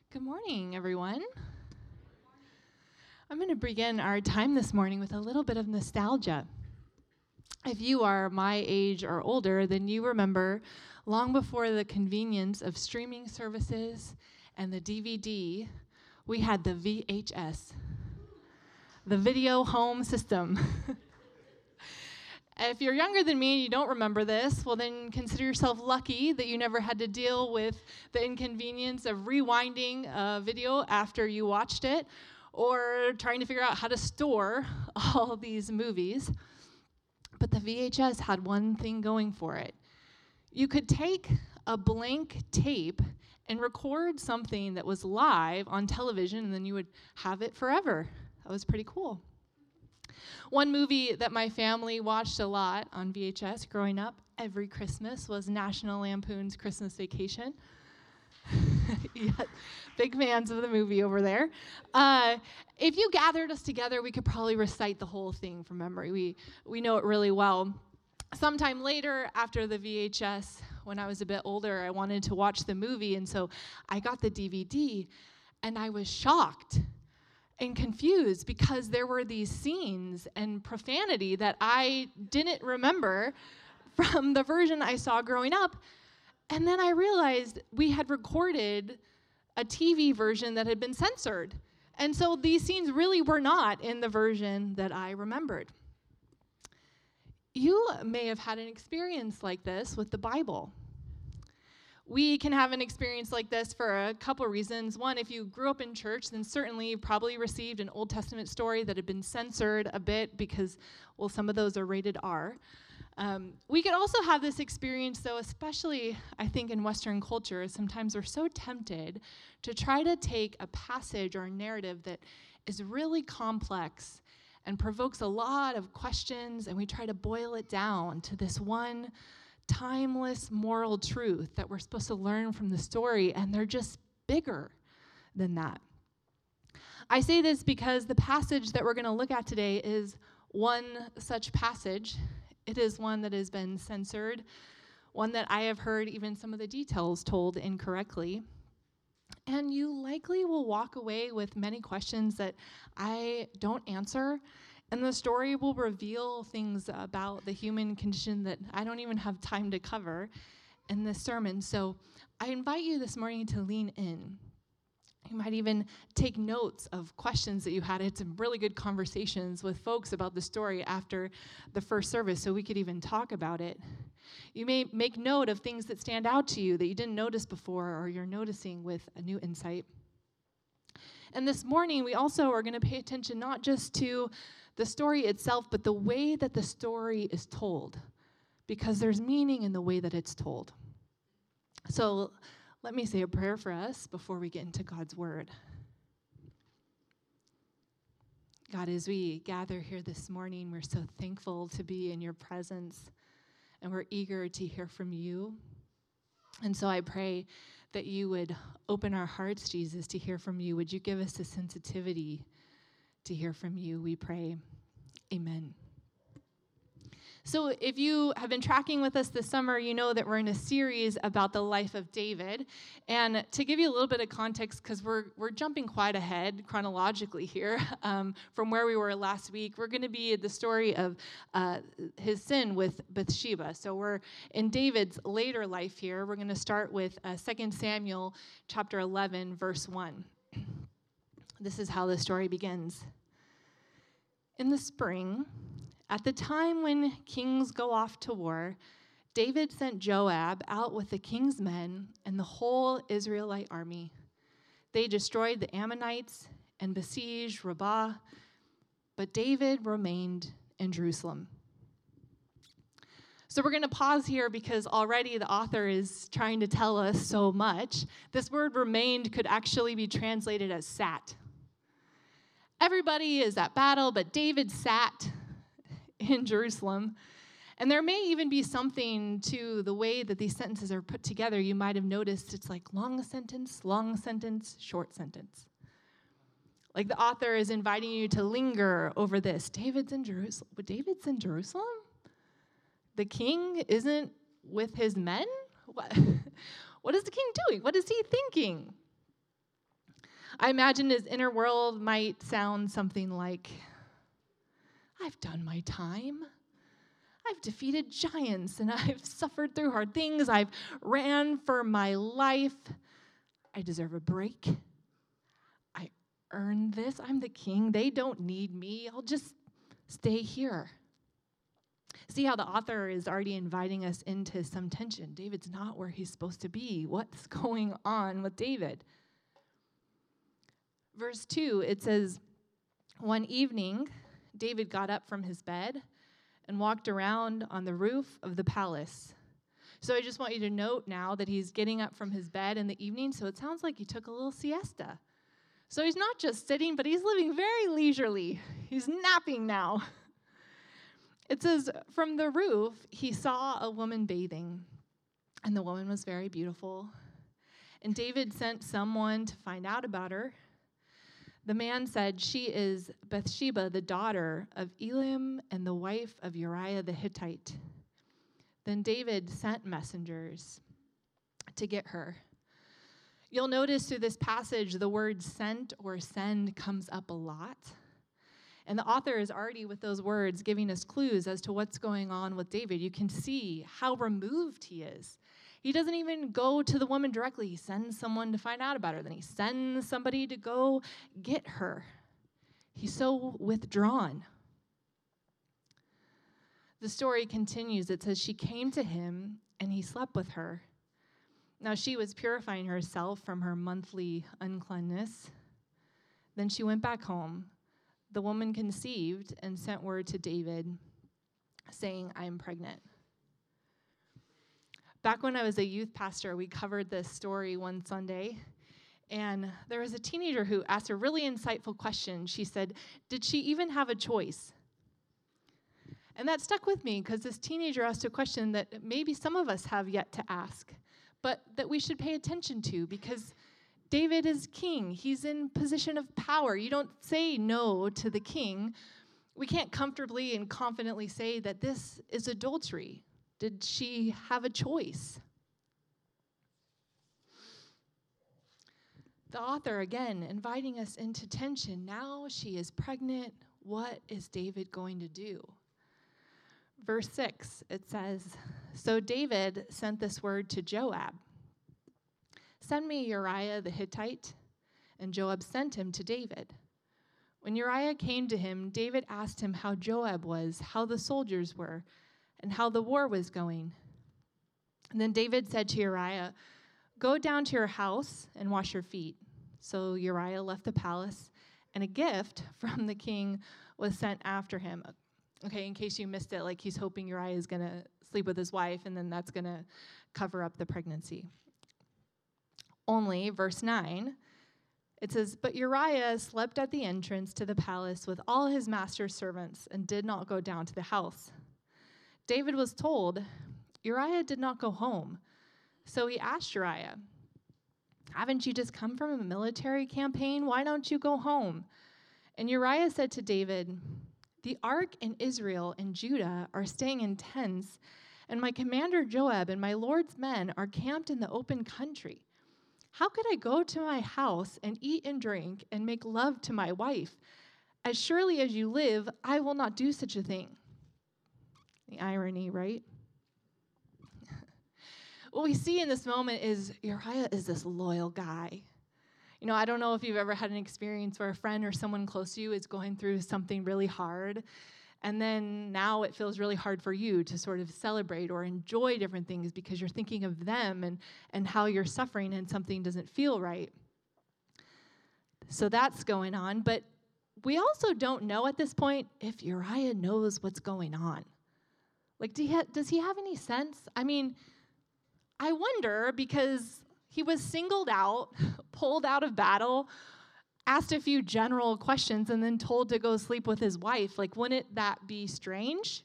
Good morning, everyone. I'm going to begin our time this morning with a little bit of nostalgia. If you are my age or older, then you remember long before the convenience of streaming services and the DVD, we had the VHS, the video home system. If you're younger than me and you don't remember this, well, then consider yourself lucky that you never had to deal with the inconvenience of rewinding a video after you watched it or trying to figure out how to store all these movies. But the VHS had one thing going for it. You could take a blank tape and record something that was live on television, and then you would have it forever. That was pretty cool. One movie that my family watched a lot on VHS growing up every Christmas was National Lampoon's Christmas Vacation. Yeah, big fans of the movie over there. If you gathered us together, we could probably recite the whole thing from memory. We know it really well. Sometime later, after the VHS, when I was a bit older, I wanted to watch the movie, and so I got the DVD, and I was shocked and confused because there were these scenes and profanity that I didn't remember from the version I saw growing up. And then I realized we had recorded a TV version that had been censored. And so these scenes really were not in the version that I remembered. You may have had an experience like this with the Bible. We can have an experience like this for a couple reasons. One, if you grew up in church, then certainly you probably received an Old Testament story that had been censored a bit because, well, some of those are rated R. We could also have this experience, though, especially, I think, in Western culture. Sometimes we're so tempted to try to take a passage or a narrative that is really complex and provokes a lot of questions, and we try to boil it down to this one timeless moral truth that we're supposed to learn from the story, and they're just bigger than that. I say this because the passage that we're going to look at today is one such passage. It is one that has been censored, one that I have heard even some of the details told incorrectly. And you likely will walk away with many questions that I don't answer. And the story will reveal things about the human condition that I don't even have time to cover in this sermon. So I invite you this morning to lean in. You might even take notes of questions that you had. I had some really good conversations with folks about the story after the first service, so we could even talk about it. You may make note of things that stand out to you that you didn't notice before or you're noticing with a new insight. And this morning, we also are going to pay attention not just to the story itself, but the way that the story is told, because there's meaning in the way that it's told. So let me say a prayer for us before we get into God's word. God, as we gather here this morning, we're so thankful to be in your presence, and we're eager to hear from you. And so I pray that you would open our hearts, Jesus, to hear from you. Would you give us a sensitivity to hear from you, we pray. Amen. So if you have been tracking with us this summer, you know that we're in a series about the life of David. And to give you a little bit of context, because we're jumping quite ahead chronologically here from where we were last week, we're going to be at the story of his sin with Bathsheba. So we're in David's later life here. We're going to start with 2 Samuel chapter 11, verse 1. This is how the story begins. In the spring, at the time when kings go off to war, David sent Joab out with the king's men and the whole Israelite army. They destroyed the Ammonites and besieged Rabbah, but David remained in Jerusalem. So we're going to pause here because already the author is trying to tell us so much. This word remained could actually be translated as sat. Everybody is at battle, but David sat in Jerusalem. And there may even be something to the way that these sentences are put together. You might have noticed it's like long sentence, short sentence. Like the author is inviting you to linger over this. David's in Jerusalem. But David's in Jerusalem? The king isn't with his men? What is the king doing? What is he thinking? I imagine his inner world might sound something like, I've done my time. I've defeated giants and I've suffered through hard things. I've ran for my life. I deserve a break. I earned this. I'm the king. They don't need me. I'll just stay here. See how the author is already inviting us into some tension. David's not where he's supposed to be. What's going on with David? Verse 2, it says, one evening, David got up from his bed and walked around on the roof of the palace. So I just want you to note now that he's getting up from his bed in the evening, so it sounds like he took a little siesta. So he's not just sitting, but he's living very leisurely. He's napping now. It says, from the roof, he saw a woman bathing, and the woman was very beautiful. And David sent someone to find out about her. The man said, she is Bathsheba, the daughter of Eliam and the wife of Uriah the Hittite. Then David sent messengers to get her. You'll notice through this passage, the word sent or send comes up a lot. And the author is already, with those words, giving us clues as to what's going on with David. You can see how removed he is. He doesn't even go to the woman directly. He sends someone to find out about her. Then he sends somebody to go get her. He's so withdrawn. The story continues. It says, she came to him, and he slept with her. Now she was purifying herself from her monthly uncleanness. Then she went back home. The woman conceived and sent word to David, saying, I am pregnant. Back when I was a youth pastor, we covered this story one Sunday, and there was a teenager who asked a really insightful question. She said, did she even have a choice? And that stuck with me because this teenager asked a question that maybe some of us have yet to ask, but that we should pay attention to because David is king. He's in position of power. You don't say no to the king. We can't comfortably and confidently say that this is adultery. Did she have a choice? The author, again, inviting us into tension. Now she is pregnant. What is David going to do? Verse 6, it says, so David sent this word to Joab. Send me Uriah the Hittite. And Joab sent him to David. When Uriah came to him, David asked him how Joab was, how the soldiers were, and how the war was going. And then David said to Uriah, go down to your house and wash your feet. So Uriah left the palace, and a gift from the king was sent after him. Okay, in case you missed it, like he's hoping Uriah is going to sleep with his wife, and then that's going to cover up the pregnancy. Only, verse 9, it says, but Uriah slept at the entrance to the palace with all his master's servants and did not go down to the house. David was told, Uriah did not go home. So he asked Uriah, haven't you just come from a military campaign? Why don't you go home? And Uriah said to David, the ark and Israel and Judah are staying in tents, and my commander Joab and my Lord's men are camped in the open country. How could I go to my house and eat and drink and make love to my wife? As surely as you live, I will not do such a thing. The irony, right? What we see in this moment is Uriah is this loyal guy. You know, I don't know if you've ever had an experience where a friend or someone close to you is going through something really hard, and then now it feels really hard for you to sort of celebrate or enjoy different things because you're thinking of them and how you're suffering and something doesn't feel right. So that's going on, but we also don't know at this point if Uriah knows what's going on. Like, does he have any sense? I mean, I wonder because he was singled out, pulled out of battle, asked a few general questions, and then told to go sleep with his wife. Like, wouldn't that be strange?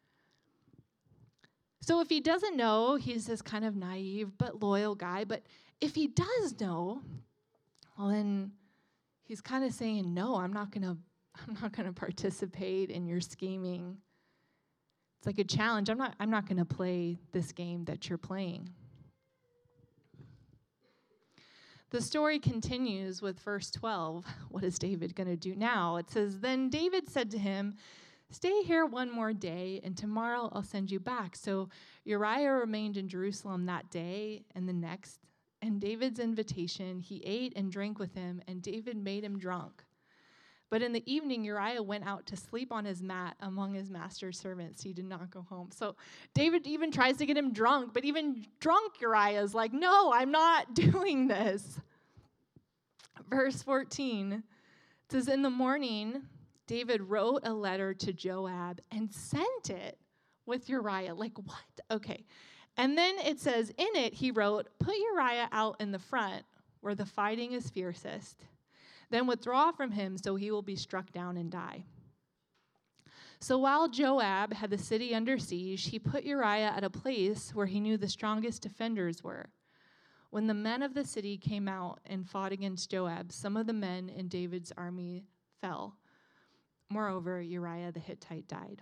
So if he doesn't know, he's this kind of naive but loyal guy. But if he does know, well, then he's kind of saying, no, I'm not gonna participate in your scheming. It's like a challenge. I'm not gonna play this game that you're playing. The story continues with verse 12. What is David going to do now? It says, "Then David said to him, 'Stay here one more day, and tomorrow I'll send you back.' So Uriah remained in Jerusalem that day and the next. And David's invitation, he ate and drank with him, and David made him drunk. But in the evening, Uriah went out to sleep on his mat among his master's servants. He did not go home." So David even tries to get him drunk, but even drunk Uriah is like, "No, I'm not doing this." Verse 14 says, "In the morning, David wrote a letter to Joab and sent it with Uriah." Like, what? Okay. And then it says, in it, he wrote, "Put Uriah out in the front where the fighting is fiercest. Then withdraw from him so he will be struck down and die." So while Joab had the city under siege, he put Uriah at a place where he knew the strongest defenders were. When the men of the city came out and fought against Joab, some of the men in David's army fell. Moreover, Uriah the Hittite died.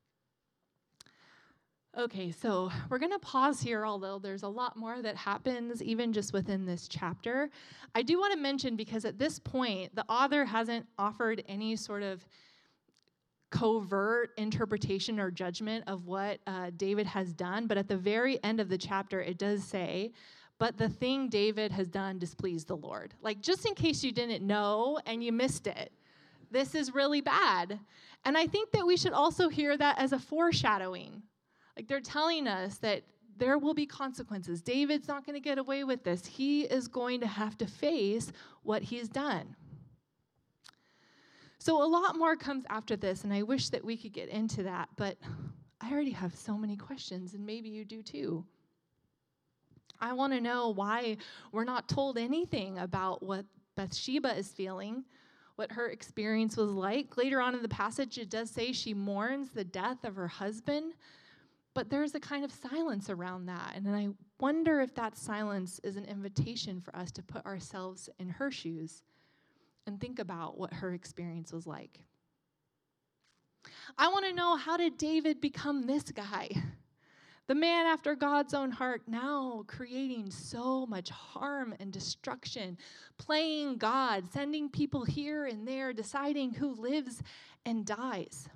Okay, so we're going to pause here, although there's a lot more that happens even just within this chapter. I do want to mention, because at this point, the author hasn't offered any sort of covert interpretation or judgment of what David has done, but at the very end of the chapter, it does say, "But the thing David has done displeased the Lord." Like, just in case you didn't know and you missed it, this is really bad. And I think that we should also hear that as a foreshadowing. Like, they're telling us that there will be consequences. David's not going to get away with this. He is going to have to face what he's done. So a lot more comes after this, and I wish that we could get into that, but I already have so many questions, and maybe you do too. I want to know why we're not told anything about what Bathsheba is feeling, what her experience was like. Later on in the passage, it does say she mourns the death of her husband, but there's a kind of silence around that. And I wonder if that silence is an invitation for us to put ourselves in her shoes and think about what her experience was like. I want to know, how did David become this guy? The man after God's own heart, now creating so much harm and destruction, playing God, sending people here and there, deciding who lives and dies.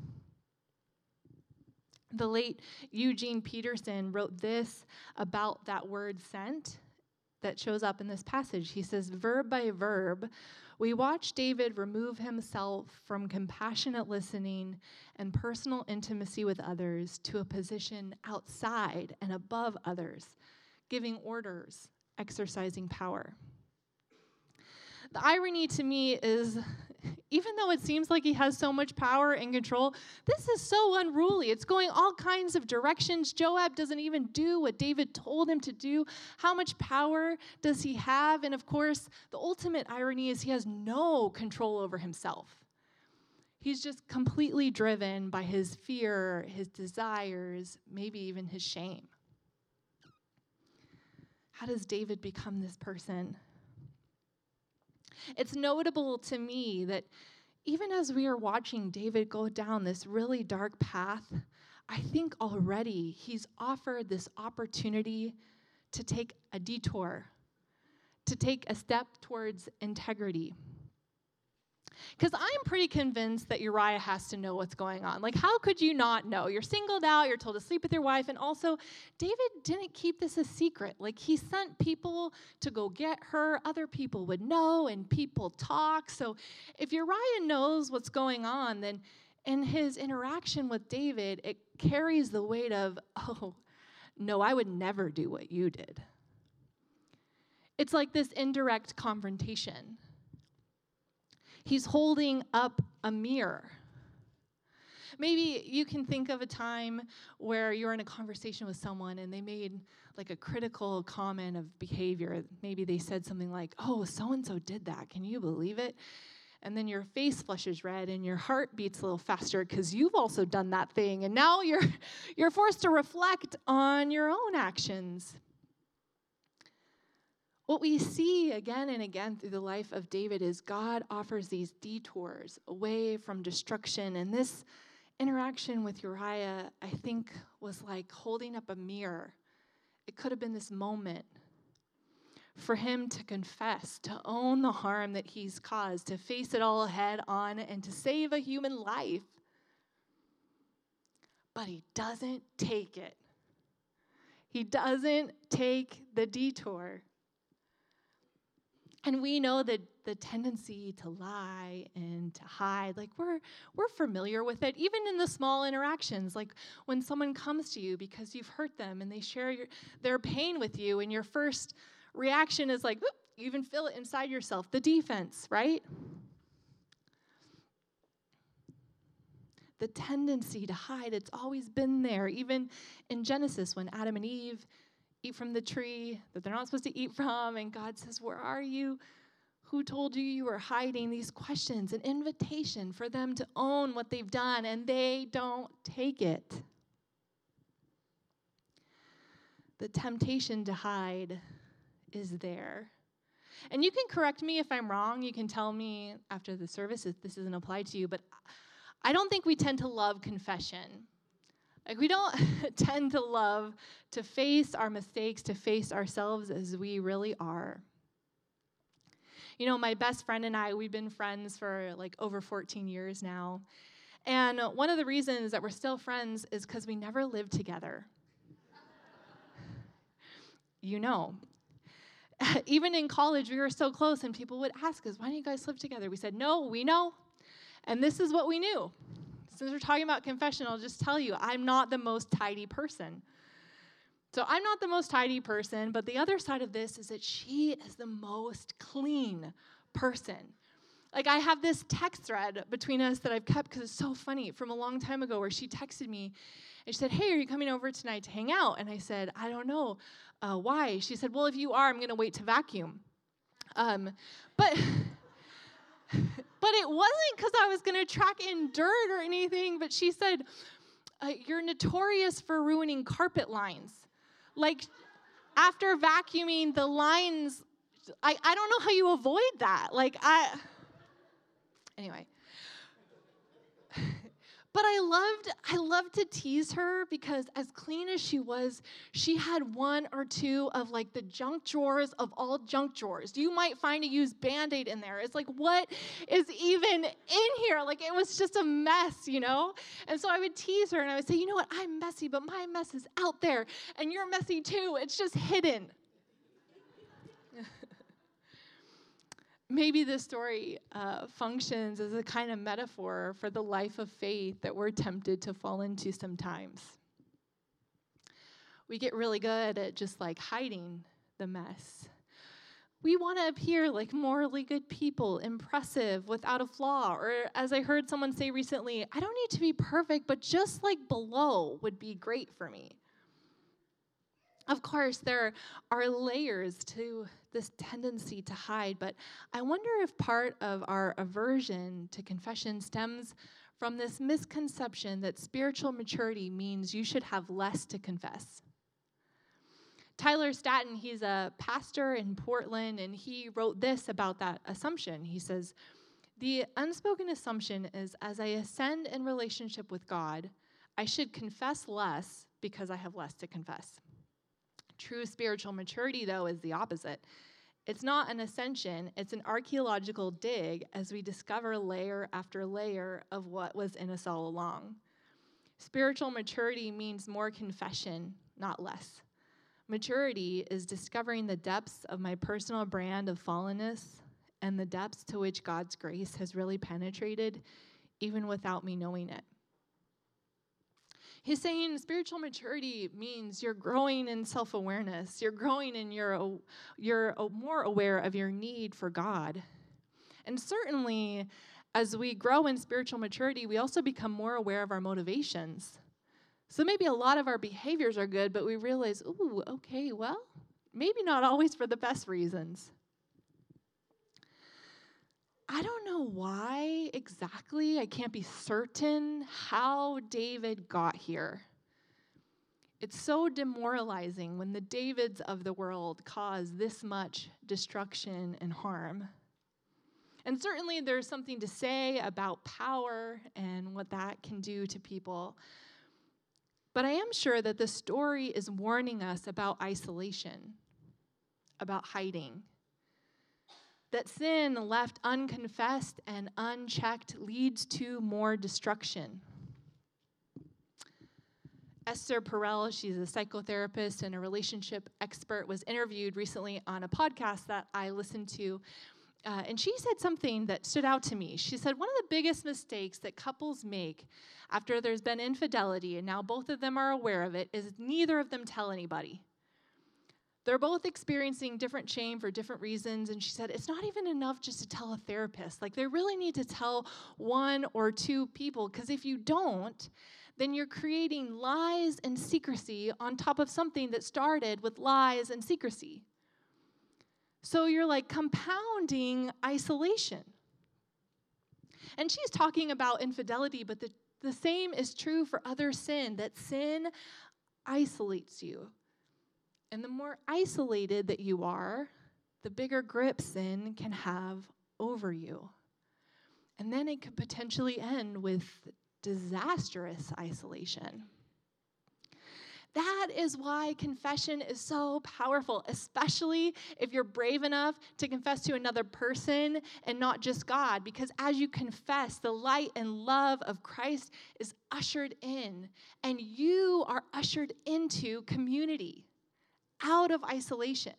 The late Eugene Peterson wrote this about that word "sent" that shows up in this passage. He says, "Verb by verb, we watch David remove himself from compassionate listening and personal intimacy with others to a position outside and above others, giving orders, exercising power." The irony to me is, even though it seems like he has so much power and control, this is so unruly. It's going all kinds of directions. Joab doesn't even do what David told him to do. How much power does he have? And of course, the ultimate irony is he has no control over himself. He's just completely driven by his fear, his desires, maybe even his shame. How does David become this person? It's notable to me that even as we are watching David go down this really dark path, I think already he's offered this opportunity to take a detour, to take a step towards integrity. Because I'm pretty convinced that Uriah has to know what's going on. Like, how could you not know? You're singled out, you're told to sleep with your wife, and also, David didn't keep this a secret. Like, he sent people to go get her. Other people would know, and people talk. So if Uriah knows what's going on, then in his interaction with David, it carries the weight of, "Oh, no, I would never do what you did." It's like this indirect confrontation. He's holding up a mirror. Maybe you can think of a time where you're in a conversation with someone and they made like a critical comment of behavior. Maybe they said something like, "Oh, so-and-so did that. Can you believe it?" And then your face flushes red and your heart beats a little faster because you've also done that thing. And now you're forced to reflect on your own actions. What we see again and again through the life of David is God offers these detours away from destruction. And this interaction with Uriah, I think, was like holding up a mirror. It could have been this moment for him to confess, to own the harm that he's caused, to face it all head on, and to save a human life. But he doesn't take it. He doesn't take the detour. And we know that the tendency to lie and to hide, like we're familiar with it, even in the small interactions, like when someone comes to you because you've hurt them and they share their pain with you, and your first reaction is like, whoop, you even feel it inside yourself, the defense, right? The tendency to hide, it's always been there. Even in Genesis, when Adam and Eve eat from the tree that they're not supposed to eat from, and God says, where are you? Who told you you were hiding? These questions, an invitation for them to own what they've done, and they don't take it. The temptation to hide is there. And you can correct me if I'm wrong. You can tell me after the service if this doesn't apply to you, but I don't think we tend to love confession. Like, we don't tend to love to face our mistakes, to face ourselves as we really are. You know, my best friend and I, we've been friends for like over 14 years now. And one of the reasons that we're still friends is because we never lived together. You know. Even in college, we were so close, and people would ask us, why don't you guys live together? We said, no, we know. And this is what we knew. Since we're talking about confession, I'll just tell you, I'm not the most tidy person. So I'm not the most tidy person, but the other side of this is that she is the most clean person. Like, I have this text thread between us that I've kept because it's so funny, from a long time ago, where she texted me and she said, hey, are you coming over tonight to hang out? And I said, I don't know. Why? She said, well, if you are, I'm going to wait to vacuum. But it wasn't because I was going to track in dirt or anything, but she said, you're notorious for ruining carpet lines. Like, after vacuuming, the lines, I don't know how you avoid that. Anyway. But I loved to tease her because as clean as she was, she had one or two of like the junk drawers of all junk drawers. You might find a used Band-Aid in there. It's like, what is even in here? Like, it was just a mess, you know? And so I would tease her and I would say, you know what, I'm messy, but my mess is out there and you're messy too. It's just hidden. Maybe this story functions as a kind of metaphor for the life of faith that we're tempted to fall into sometimes. We get really good at just like hiding the mess. We want to appear like morally good people, impressive, without a flaw. Or as I heard someone say recently, I don't need to be perfect, but just like below would be great for me. Of course, there are layers to this tendency to hide, but I wonder if part of our aversion to confession stems from this misconception that spiritual maturity means you should have less to confess. Tyler Staton, he's a pastor in Portland, and he wrote this about that assumption. He says, the unspoken assumption is as I ascend in relationship with God, I should confess less because I have less to confess. True spiritual maturity, though, is the opposite. It's not an ascension, it's an archaeological dig as we discover layer after layer of what was in us all along. Spiritual maturity means more confession, not less. Maturity is discovering the depths of my personal brand of fallenness and the depths to which God's grace has really penetrated, even without me knowing it. He's saying spiritual maturity means you're growing in self-awareness. You're growing and you're more aware of your need for God. And certainly, as we grow in spiritual maturity, we also become more aware of our motivations. So maybe a lot of our behaviors are good, but we realize, ooh, okay, well, maybe not always for the best reasons. I don't know why exactly, I can't be certain how David got here. It's so demoralizing when the Davids of the world cause this much destruction and harm. And certainly there's something to say about power and what that can do to people. But I am sure that the story is warning us about isolation, about hiding. That sin left unconfessed and unchecked leads to more destruction. Esther Perel, she's a psychotherapist and a relationship expert, was interviewed recently on a podcast that I listened to. And she said something that stood out to me. She said, one of the biggest mistakes that couples make after there's been infidelity, and now both of them are aware of it, is neither of them tell anybody. They're both experiencing different shame for different reasons. And she said, it's not even enough just to tell a therapist. Like, they really need to tell one or two people, because if you don't, then you're creating lies and secrecy on top of something that started with lies and secrecy. So you're like compounding isolation. And she's talking about infidelity, but the same is true for other sin, that sin isolates you. And the more isolated that you are, the bigger grip sin can have over you. And then it could potentially end with disastrous isolation. That is why confession is so powerful, especially if you're brave enough to confess to another person and not just God. Because as you confess, the light and love of Christ is ushered in, and you are ushered into community, out of isolation.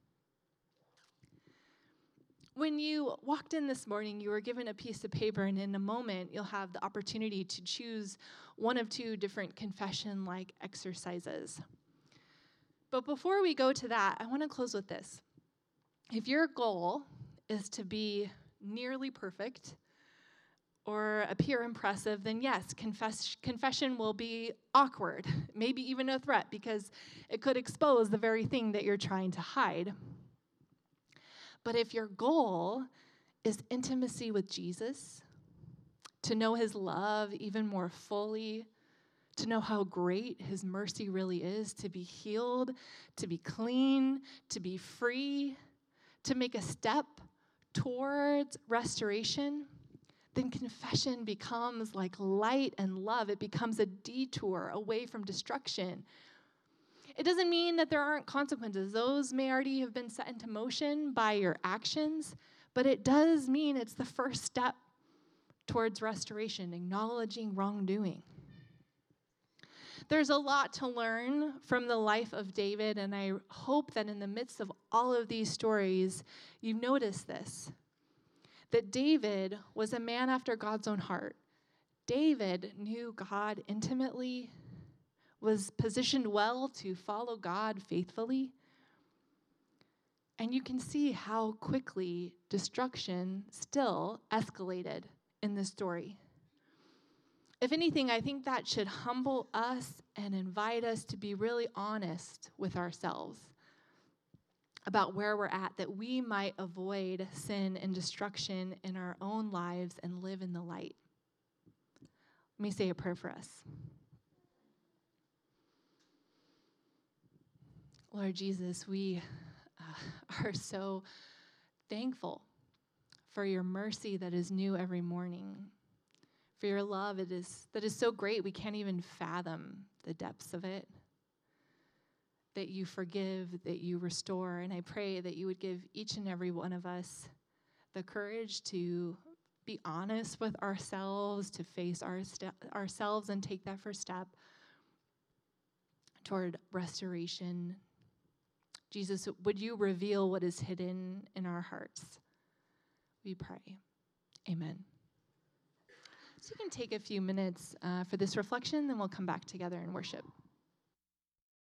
When you walked in this morning, you were given a piece of paper, and in a moment, you'll have the opportunity to choose one of two different confession-like exercises. But before we go to that, I want to close with this. If your goal is to be nearly perfect or appear impressive, then yes, confession will be awkward, maybe even a threat, because it could expose the very thing that you're trying to hide. But if your goal is intimacy with Jesus, to know his love even more fully, to know how great his mercy really is, to be healed, to be clean, to be free, to make a step towards restoration, then confession becomes like light and love. It becomes a detour away from destruction. It doesn't mean that there aren't consequences. Those may already have been set into motion by your actions, but it does mean it's the first step towards restoration, acknowledging wrongdoing. There's a lot to learn from the life of David, and I hope that in the midst of all of these stories, you've noticed this, that David was a man after God's own heart. David knew God intimately, was positioned well to follow God faithfully. And you can see how quickly destruction still escalated in this story. If anything, I think that should humble us and invite us to be really honest with ourselves about where we're at, that we might avoid sin and destruction in our own lives and live in the light. Let me say a prayer for us. Lord Jesus, we are so thankful for your mercy that is new every morning, for your love that is so great we can't even fathom the depths of it, that you forgive, that you restore. And I pray that you would give each and every one of us the courage to be honest with ourselves, to face ourselves and take that first step toward restoration. Jesus, would you reveal what is hidden in our hearts? We pray. Amen. So you can take a few minutes for this reflection, then we'll come back together and worship.